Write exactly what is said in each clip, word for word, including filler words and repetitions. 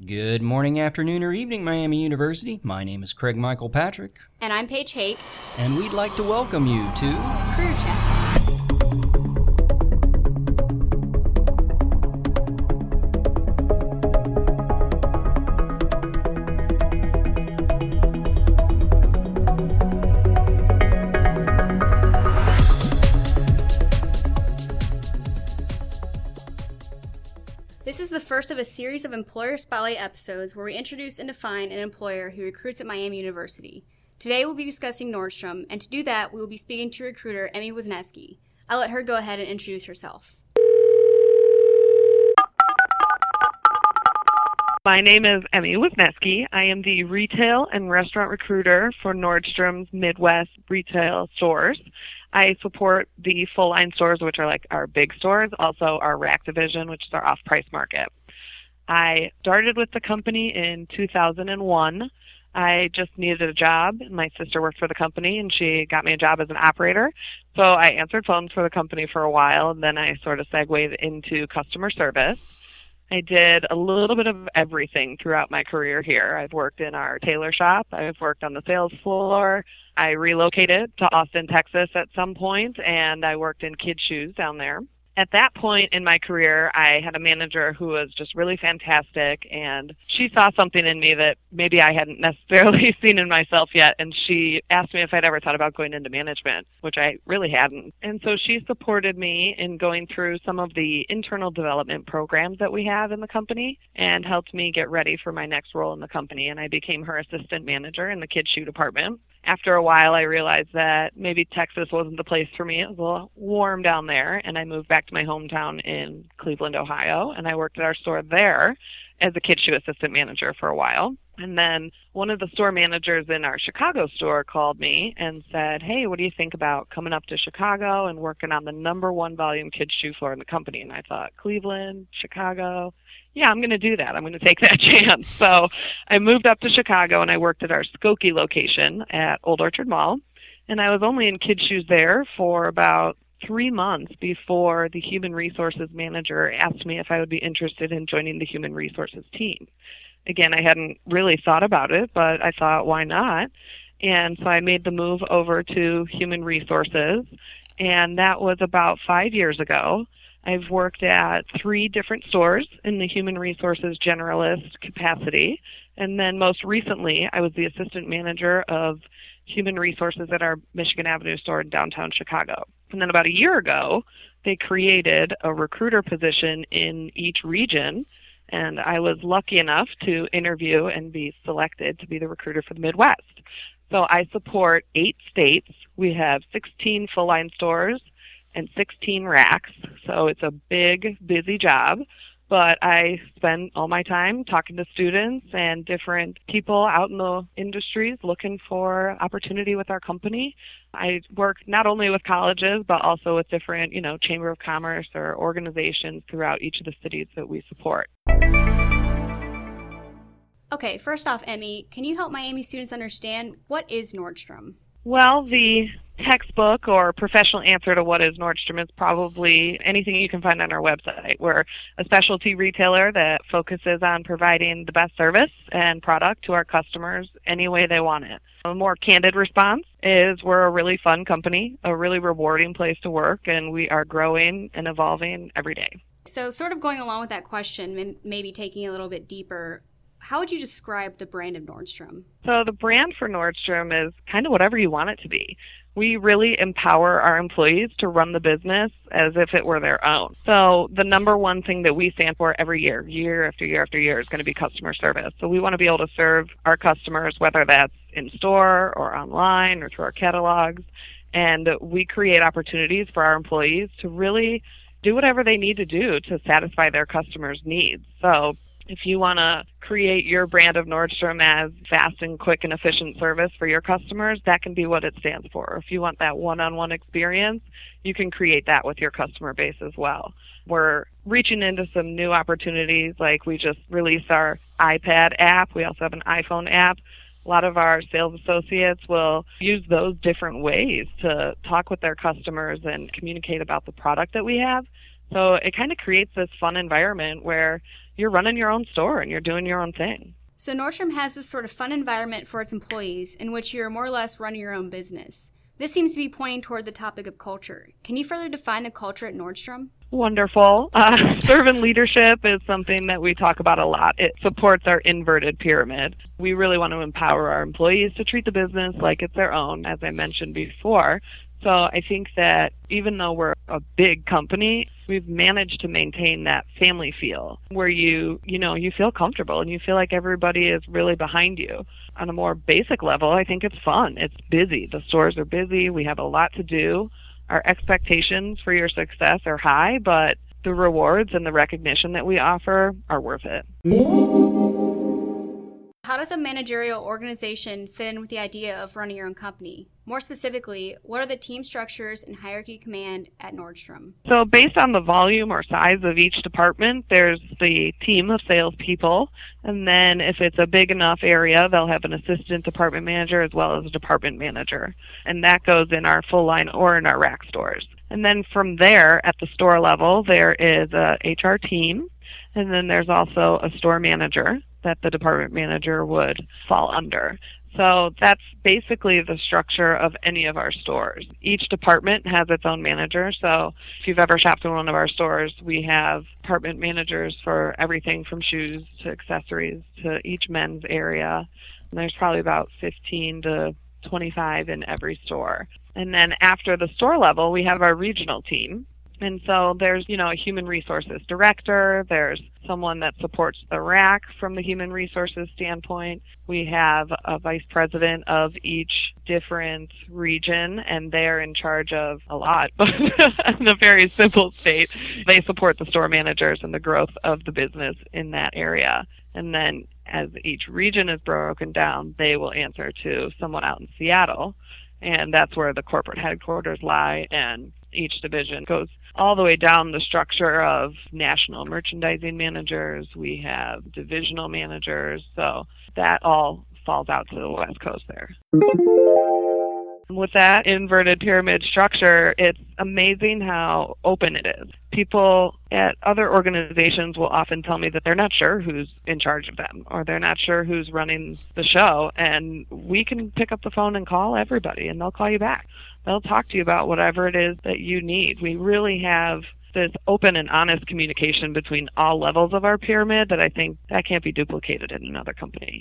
Good morning, afternoon, or evening, Miami University. My name is Craig Michael Patrick. And I'm Paige Hake. And we'd like to welcome you to Career Chat. This is the first of a series of Employer Spotlight episodes where we introduce and define an employer who recruits at Miami University. Today we'll be discussing Nordstrom, and to do that, we will be speaking to recruiter Emmy Wisniewski. I'll let her go ahead and introduce herself. My name is Emmy Wisniewski. I am the retail and restaurant recruiter for Nordstrom's Midwest retail stores. I support the full-line stores, which are like our big stores, also our Rack division, which is our off-price market. I started with the company in two thousand one. I just needed a job. My sister worked for the company, and she got me a job as an operator. So I answered phones for the company for a while, and then I sort of segued into customer service. I did a little bit of everything throughout my career here. I've worked in our tailor shop. I've worked on the sales floor. I relocated to Austin, Texas at some point, and I worked in kids' shoes down there. At that point in my career, I had a manager who was just really fantastic, and she saw something in me that maybe I hadn't necessarily seen in myself yet, and she asked me if I'd ever thought about going into management, which I really hadn't. And so she supported me in going through some of the internal development programs that we have in the company and helped me get ready for my next role in the company, and I became her assistant manager in the kids' shoe department. After a while, I realized that maybe Texas wasn't the place for me. It was a little warm down there, and I moved back to my hometown in Cleveland, Ohio, and I worked at our store there as a kids' shoe assistant manager for a while. And then one of the store managers in our Chicago store called me and said, hey, what do you think about coming up to Chicago and working on the number one volume kids' shoe floor in the company? And I thought, Cleveland, Chicago, yeah, I'm going to do that. I'm going to take that chance. So I moved up to Chicago, and I worked at our Skokie location at Old Orchard Mall. And I was only in kids' shoes there for about three months before the human resources manager asked me if I would be interested in joining the human resources team. Again, I hadn't really thought about it, but I thought, why not? And so I made the move over to human resources, and that was about five years ago. I've worked at three different stores in the human resources generalist capacity, and then most recently, I was the assistant manager of human resources at our Michigan Avenue store in downtown Chicago. And then about a year ago, they created a recruiter position in each region, and I was lucky enough to interview and be selected to be the recruiter for the Midwest. So I support eight states. We have sixteen full-line stores and sixteen racks, so it's a big, busy job. But I spend all my time talking to students and different people out in the industries looking for opportunity with our company. I work not only with colleges, but also with different, you know, Chamber of Commerce or organizations throughout each of the cities that we support. Okay, first off, Emmy, can you help Miami students understand what is Nordstrom? Well, the textbook or professional answer to what is Nordstrom is probably anything you can find on our website. We're a specialty retailer that focuses on providing the best service and product to our customers any way they want it. A more candid response is we're a really fun company, a really rewarding place to work, and we are growing and evolving every day. So sort of going along with that question, maybe taking it a little bit deeper, how would you describe the brand of Nordstrom? So the brand for Nordstrom is kind of whatever you want it to be. We really empower our employees to run the business as if it were their own. So the number one thing that we stand for every year, year after year after year, is going to be customer service. So we want to be able to serve our customers, whether that's in store or online or through our catalogs. And we create opportunities for our employees to really do whatever they need to do to satisfy their customers' needs. So if you want to create your brand of Nordstrom as fast and quick and efficient service for your customers, that can be what it stands for. If you want that one-on-one experience, you can create that with your customer base as well. We're reaching into some new opportunities, like we just released our iPad app. We also have an iPhone app. A lot of our sales associates will use those different ways to talk with their customers and communicate about the product that we have. So it kind of creates this fun environment where you're running your own store and you're doing your own thing. So Nordstrom has this sort of fun environment for its employees in which you're more or less running your own business. This seems to be pointing toward the topic of culture. Can you further define the culture at Nordstrom? Wonderful. Uh, servant leadership is something that we talk about a lot. It supports our inverted pyramid. We really want to empower our employees to treat the business like it's their own, as I mentioned before. So I think that even though we're a big company, we've managed to maintain that family feel where you, you know, you feel comfortable and you feel like everybody is really behind you. On a more basic level, I think it's fun. It's busy. The stores are busy. We have a lot to do. Our expectations for your success are high, but the rewards and the recognition that we offer are worth it. How does a managerial organization fit in with the idea of running your own company? More specifically, what are the team structures and hierarchy command at Nordstrom? So based on the volume or size of each department, there's the team of salespeople, and then if it's a big enough area, they'll have an assistant department manager as well as a department manager. And that goes in our full line or in our rack stores. And then from there, at the store level, there is a H R team, and then there's also a store manager that the department manager would fall under. So that's basically the structure of any of our stores. Each department has its own manager. So if you've ever shopped in one of our stores, we have department managers for everything from shoes to accessories to each men's area. And there's probably about fifteen to twenty-five in every store. And then after the store level, we have our regional team. And so there's, you know, a human resources director, there's someone that supports the rack from the human resources standpoint. We have a vice president of each different region, and they're in charge of a lot, but in a very simple state, they support the store managers and the growth of the business in that area. And then as each region is broken down, they will answer to someone out in Seattle, and that's where the corporate headquarters lie, and each division goes all the way down the structure of national merchandising managers. We have divisional managers, so that all falls out to the West Coast there. With that inverted pyramid structure, it's amazing how open it is. People at other organizations will often tell me that they're not sure who's in charge of them, or they're not sure who's running the show, and we can pick up the phone and call everybody, and they'll call you back. They'll talk to you about whatever it is that you need. We really have this open and honest communication between all levels of our pyramid that I think that can't be duplicated in another company.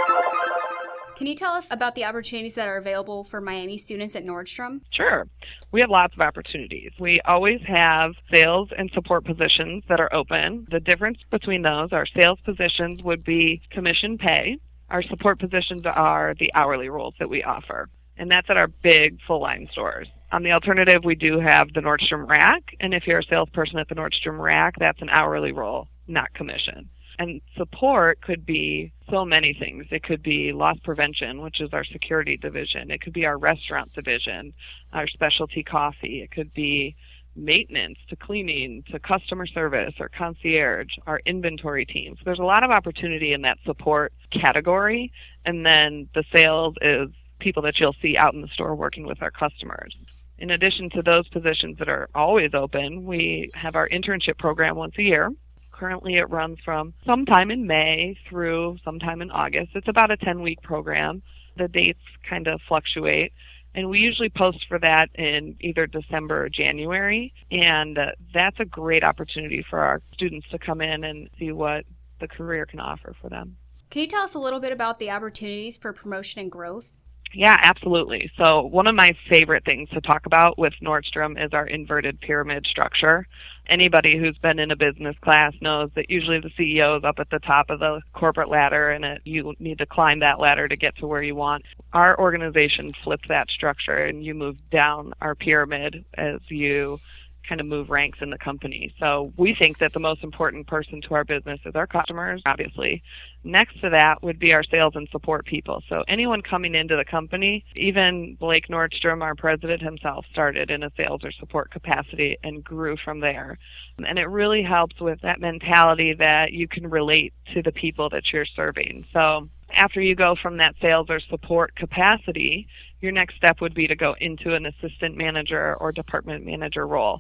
Can you tell us about the opportunities that are available for Miami students at Nordstrom? Sure. We have lots of opportunities. We always have sales and support positions that are open. The difference between those, our sales positions would be commission pay. Our support positions are the hourly roles that we offer. And that's at our big full-line stores. On the alternative, we do have the Nordstrom Rack, and if you're a salesperson at the Nordstrom Rack, that's an hourly role, not commission. And support could be so many things. It could be loss prevention, which is our security division. It could be our restaurant division, our specialty coffee. It could be maintenance to cleaning to customer service or concierge, our inventory teams. There's a lot of opportunity in that support category, and then the sales is people that you'll see out in the store working with our customers. In addition to those positions that are always open, we have our internship program once a year. Currently it runs from sometime in May through sometime in August. It's about a ten-week program. The dates kind of fluctuate, and we usually post for that in either December or January, and uh, that's a great opportunity for our students to come in and see what the career can offer for them. Can you tell us a little bit about the opportunities for promotion and growth? Yeah, absolutely. So one of my favorite things to talk about with Nordstrom is our inverted pyramid structure. Anybody who's been in a business class knows that usually the C E O is up at the top of the corporate ladder, and it, you need to climb that ladder to get to where you want. Our organization flips that structure, and you move down our pyramid as you kind of move ranks in the company. So we think that the most important person to our business is our customers, obviously. Next to that would be our sales and support people. So anyone coming into the company, even Blake Nordstrom, our president himself, started in a sales or support capacity and grew from there. And it really helps with that mentality that you can relate to the people that you're serving. So after you go from that sales or support capacity, your next step would be to go into an assistant manager or department manager role.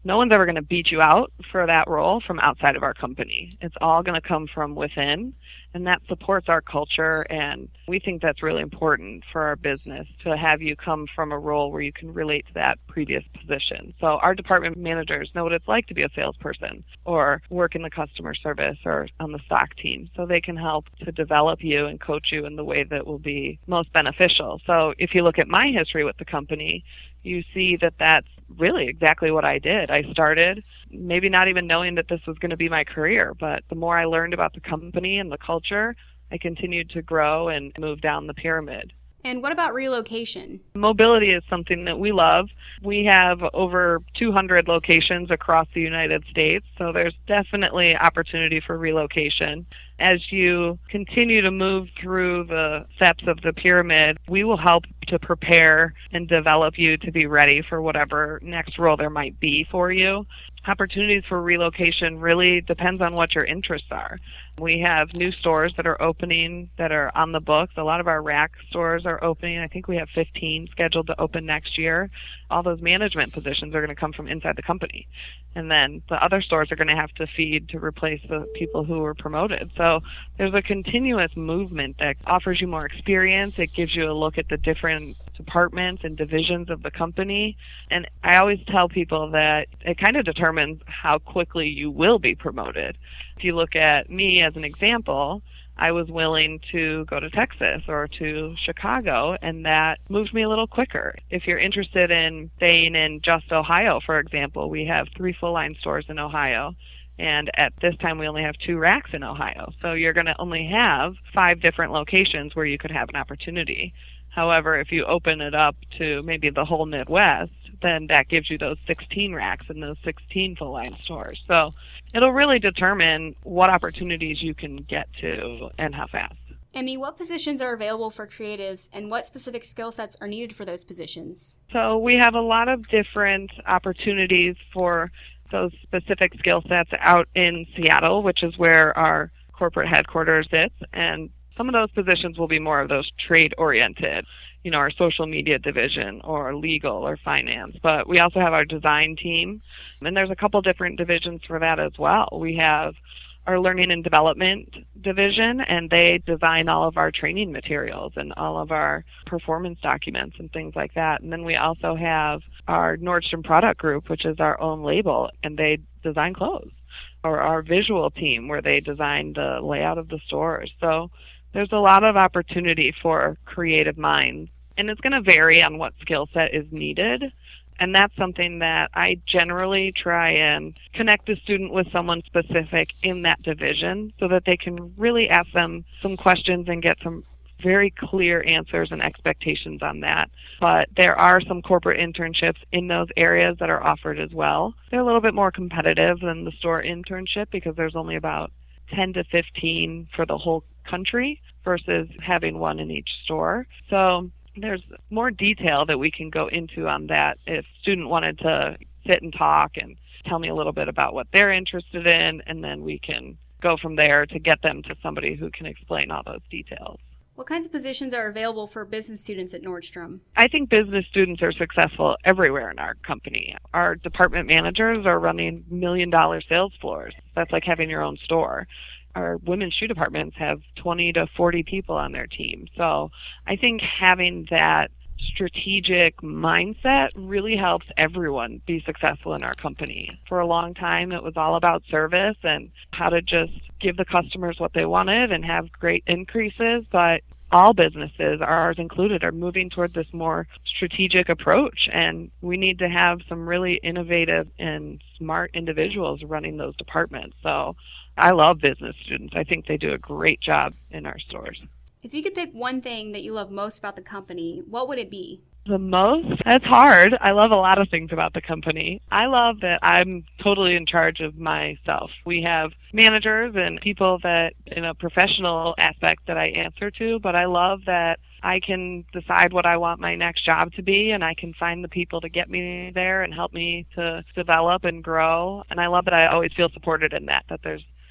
no one's ever going to beat you out for that role from outside of our company. It's all going to come from within, and that supports our culture, and we think that's really important for our business to have you come from a role where you can relate to that previous position. So our department managers know what it's like to be a salesperson or work in the customer service or on the stock team, so they can help to develop you and coach you in the way that will be most beneficial. So if you look at my history with the company, you see that that's really exactly what I did. I started maybe not even knowing that this was going to be my career, but the more I learned about the company and the culture, I continued to grow and move down the pyramid. And what about relocation? Mobility is something that we love. We have over two hundred locations across the United States, so there's definitely opportunity for relocation. As you continue to move through the steps of the pyramid, we will help to prepare and develop you to be ready for whatever next role there might be for you. Opportunities for relocation really depends on what your interests are. We have new stores that are opening that are on the books. A lot of our rack stores are opening. I think we have fifteen scheduled to open next year. All those management positions are going to come from inside the company. And then the other stores are going to have to feed to replace the people who were promoted. So there's a continuous movement that offers you more experience. It gives you a look at the different departments and divisions of the company. And I always tell people that it kind of determines how quickly you will be promoted. If you look at me as an example, I was willing to go to Texas or to Chicago, and that moved me a little quicker. If you're interested in staying in just Ohio, for example, we have three full-line stores in Ohio, and at this time we only have two racks in Ohio. So you're going to only have five different locations where you could have an opportunity. However, if you open it up to maybe the whole Midwest, then that gives you those sixteen racks and those sixteen full-line stores. So it'll really determine what opportunities you can get to and how fast. Emmy, what positions are available for creatives and what specific skill sets are needed for those positions? So we have a lot of different opportunities for those specific skill sets out in Seattle, which is where our corporate headquarters sits, and some of those positions will be more of those trade-oriented, you know, our social media division or legal or finance. But we also have our design team, and there's a couple different divisions for that as well. We have our learning and development division, and they design all of our training materials and all of our performance documents and things like that. And then we also have our Nordstrom product group, which is our own label, and they design clothes. Or our visual team, where they design the layout of the stores. So there's a lot of opportunity for creative minds, and it's going to vary on what skill set is needed. And that's something that I generally try and connect the student with someone specific in that division so that they can really ask them some questions and get some very clear answers and expectations on that. But there are some corporate internships in those areas that are offered as well. They're a little bit more competitive than the store internship because there's only about ten to fifteen for the whole country versus having one in each store. So there's more detail that we can go into on that if a student wanted to sit and talk and tell me a little bit about what they're interested in, and then we can go from there to get them to somebody who can explain all those details. What kinds of positions are available for business students at Nordstrom? I think business students are successful everywhere in our company. Our department managers are running million-dollar sales floors. That's like having your own store. Our women's shoe departments have twenty to forty people on their team. So I think having that strategic mindset really helps everyone be successful in our company. For a long time, it was all about service and how to just give the customers what they wanted and have great increases, but all businesses, ours included, are moving toward this more strategic approach, and we need to have some really innovative and smart individuals running those departments. So I love business students. I think they do a great job in our stores. If you could pick one thing that you love most about the company, what would it be? The most? That's hard. I love a lot of things about the company. I love that I'm totally in charge of myself. We have managers and people that in a professional aspect that I answer to, but I love that I can decide what I want my next job to be, and I can find the people to get me there and help me to develop and grow. And I love that I always feel supported in that, that there's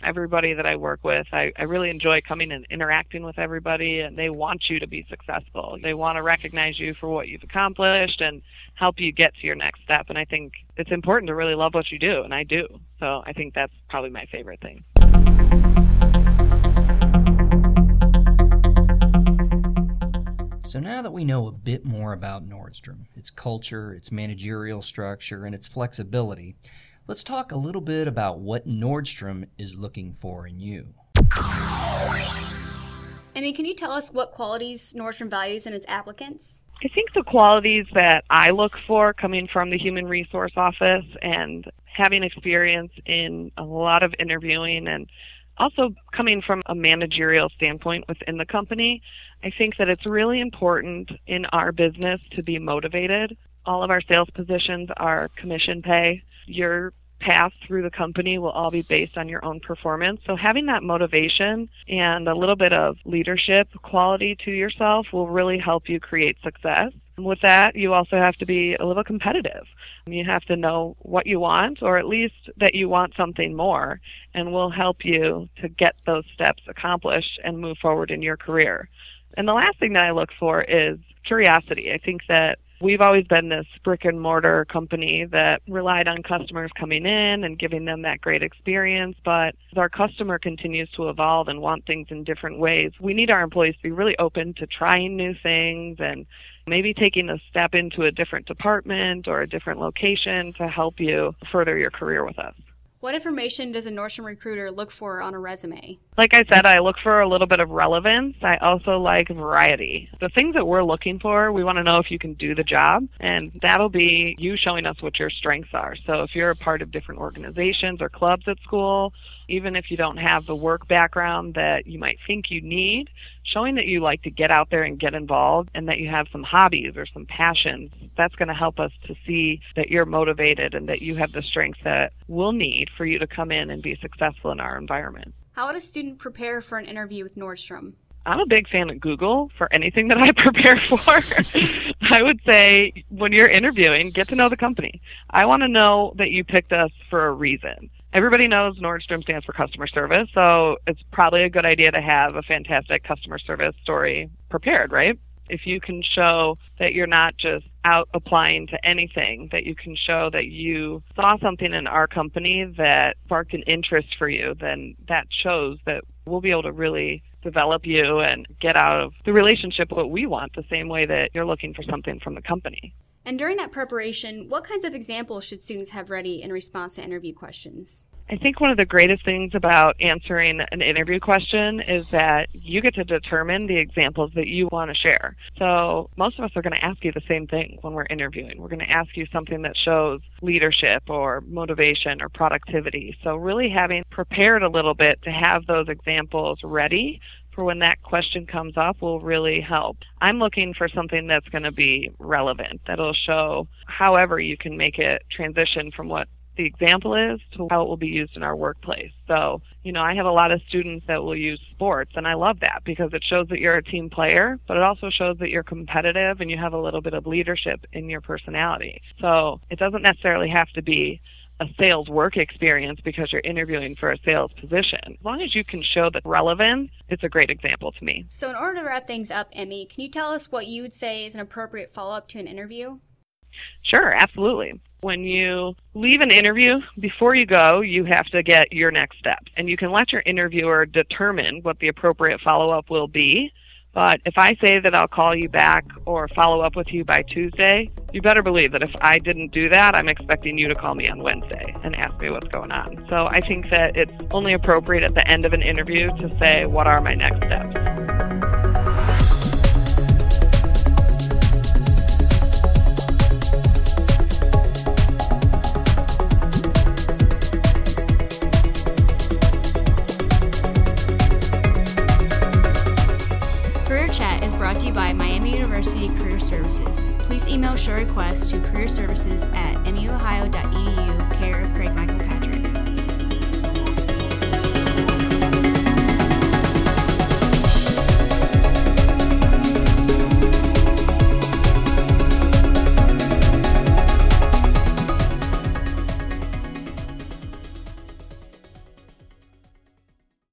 everybody that I work with. I, I really enjoy coming and interacting with everybody, and they want you to be successful. They want to recognize you for what you've accomplished and help you get to your next step. And I think it's important to really love what you do, and I do. So I think that's probably my favorite thing. So now that we know a bit more about Nordstrom, its culture, its managerial structure, and its flexibility, let's talk a little bit about what Nordstrom is looking for in you. Emmy, can you tell us what qualities Nordstrom values in its applicants? I think the qualities that I look for coming from the Human Resource Office and having experience in a lot of interviewing and also coming from a managerial standpoint within the company, I think that it's really important in our business to be motivated. All of our sales positions are commission pay. Your path through the company will all be based on your own performance. So having that motivation and a little bit of leadership quality to yourself will really help you create success. And with that, you also have to be a little competitive. You have to know what you want, or at least that you want something more, and will help you to get those steps accomplished and move forward in your career. And the last thing that I look for is curiosity. I think that we've always been this brick and mortar company that relied on customers coming in and giving them that great experience. But as our customer continues to evolve and want things in different ways, we need our employees to be really open to trying new things and maybe taking a step into a different department or a different location to help you further your career with us. What information does a Nordstrom recruiter look for on a resume? Like I said, I look for a little bit of relevance. I also like variety. The things that we're looking for, we want to know if you can do the job, and that'll be you showing us what your strengths are. So if you're a part of different organizations or clubs at school, even if you don't have the work background that you might think you need, showing that you like to get out there and get involved and that you have some hobbies or some passions, that's going to help us to see that you're motivated and that you have the strengths that we'll need for you to come in and be successful in our environment. How would a student prepare for an interview with Nordstrom? I'm a big fan of Google for anything that I prepare for. I would say when you're interviewing, get to know the company. I want to know that you picked us for a reason. Everybody knows Nordstrom stands for customer service, so it's probably a good idea to have a fantastic customer service story prepared, right? If you can show that you're not just out applying to anything, that you can show that you saw something in our company that sparked an interest for you, then that shows that we'll be able to really develop you and get out of the relationship what we want, the same way that you're looking for something from the company. And during that preparation, what kinds of examples should students have ready in response to interview questions? I think one of the greatest things about answering an interview question is that you get to determine the examples that you want to share. So most of us are going to ask you the same thing when we're interviewing. We're going to ask you something that shows leadership or motivation or productivity. So really having prepared a little bit to have those examples ready for when that question comes up will really help. I'm looking for something that's going to be relevant, that'll show however you can make it transition from what the example is to how it will be used in our workplace. So, you know, I have a lot of students that will use sports, and I love that because it shows that you're a team player, but it also shows that you're competitive and you have a little bit of leadership in your personality. So it doesn't necessarily have to be a sales work experience because you're interviewing for a sales position. As long as you can show the relevance, it's a great example to me. So in order to wrap things up, Emmy, can you tell us what you would say is an appropriate follow-up to an interview? Sure, absolutely. When you leave an interview, before you go, you have to get your next steps. And you can let your interviewer determine what the appropriate follow-up will be. But if I say that I'll call you back or follow up with you by Tuesday, you better believe that if I didn't do that, I'm expecting you to call me on Wednesday and ask me what's going on. So I think that it's only appropriate at the end of an interview to say, what are my next steps? Brought to you by Miami University Career Services. Please email show requests to career services at m u ohio dot e d u, care of Craig Michael Patrick.